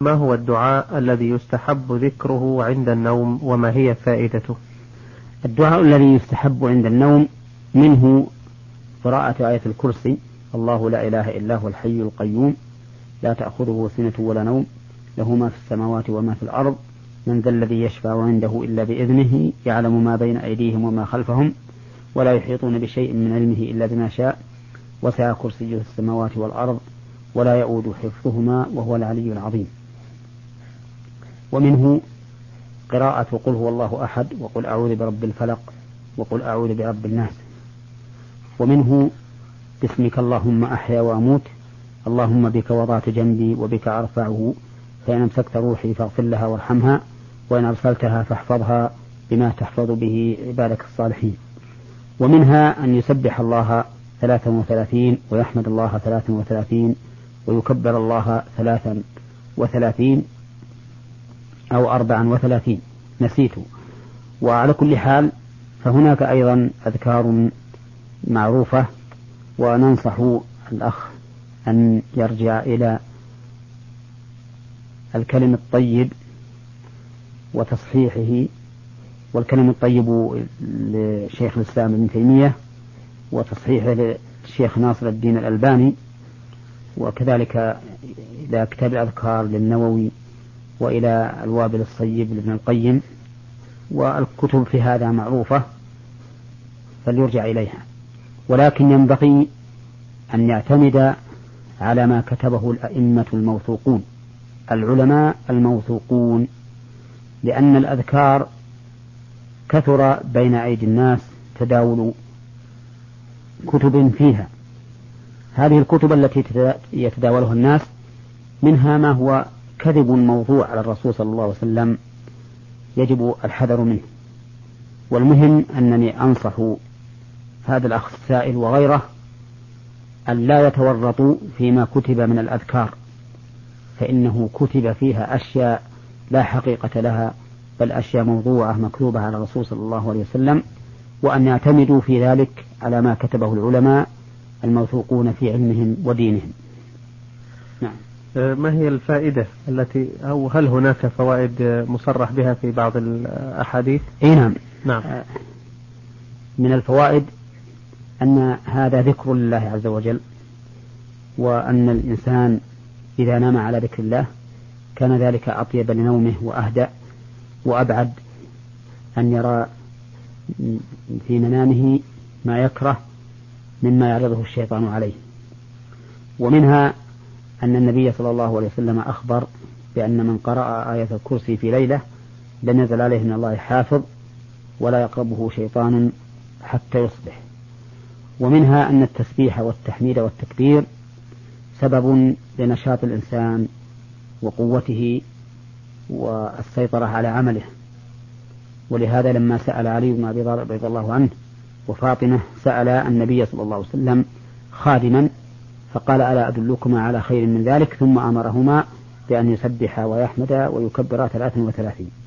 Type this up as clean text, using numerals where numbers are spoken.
ما هو الدعاء الذي يستحب ذكره عند النوم وما هي فائدته؟ الدعاء الذي يستحب عند النوم منه قراءة آية الكرسي: الله لا إله إلا هو الحي القيوم لا تأخذه سنة ولا نوم له ما في السماوات وما في الأرض من ذا الذي يشفع عنده إلا بإذنه يعلم ما بين أيديهم وما خلفهم ولا يحيطون بشيء من علمه إلا بما شاء وسع كرسيه السماوات والأرض ولا يؤود حفظهما وهو العلي العظيم. ومنه قراءة قل هو الله أحد وقل أعوذ برب الفلق وقل أعوذ برب الناس. ومنه باسمك اللهم أحيا وأموت اللهم بك وضعت جنبي وبك أرفعه فإن أمسكت روحي فاغفر لها وارحمها وإن أرسلتها فاحفظها بما تحفظ به عبادك الصالحين. ومنها أن يسبح الله 33 ويحمد الله 33 ويكبر الله 33 أو 34 نسيت. وعلى كل حال فهناك أيضا أذكار معروفة، وننصح الأخ أن يرجع إلى الكلم الطيب وتصحيحه، والكلم الطيب لشيخ الإسلام ابن تيمية وتصحيحه للشيخ ناصر الدين الألباني، وكذلك إلى كتاب الأذكار للنووي وإلى الوابل الصيب لابن القيم، والكتب في هذا معروفة فليرجع إليها. ولكن ينبغي أن يعتمد على ما كتبه الأئمة الموثوقون العلماء الموثوقون، لأن الأذكار كثر بين أيدي الناس تداول كتب فيها. هذه الكتب التي يتداولها الناس منها ما هو كذب موضوع على الرسول صلى الله عليه وسلم يجب الحذر منه. والمهم أنني أنصح هذا الأخ السائل وغيره أن لا يتورطوا فيما كتب من الأذكار، فإنه كتب فيها أشياء لا حقيقة لها، بل أشياء موضوعة مكتوبة على الرسول صلى الله عليه وسلم، وأن يعتمدوا في ذلك على ما كتبه العلماء الموثوقون في علمهم ودينهم. نعم. ما هي الفائدة التي أو هل هناك فوائد مصرح بها في بعض الأحاديث؟ نعم. نعم. من الفوائد أن هذا ذكر لله عز وجل، وأن الإنسان إذا نام على ذكر الله كان ذلك أطيب لنومه وأهدأ وأبعد أن يرى في منامه ما يكره مما يعرضه الشيطان عليه. ومنها أن النبي صلى الله عليه وسلم أخبر بأن من قرأ آية الكرسي في ليلة لم ينزل عليه من الله حافظ ولا يقربه شيطان حتى يصبح. ومنها أن التسبيح والتحميد والتكبير سبب لنشاط الإنسان وقوته والسيطرة على عمله. ولهذا لما سأل علي بن أبي طالب رضي الله عنه وفاطمة سأل النبي صلى الله عليه وسلم خادما فقال: ألا أدلكما على خير من ذلك؟ ثم أمرهما بأن يسبحا ويحمدا ويكبرا 33.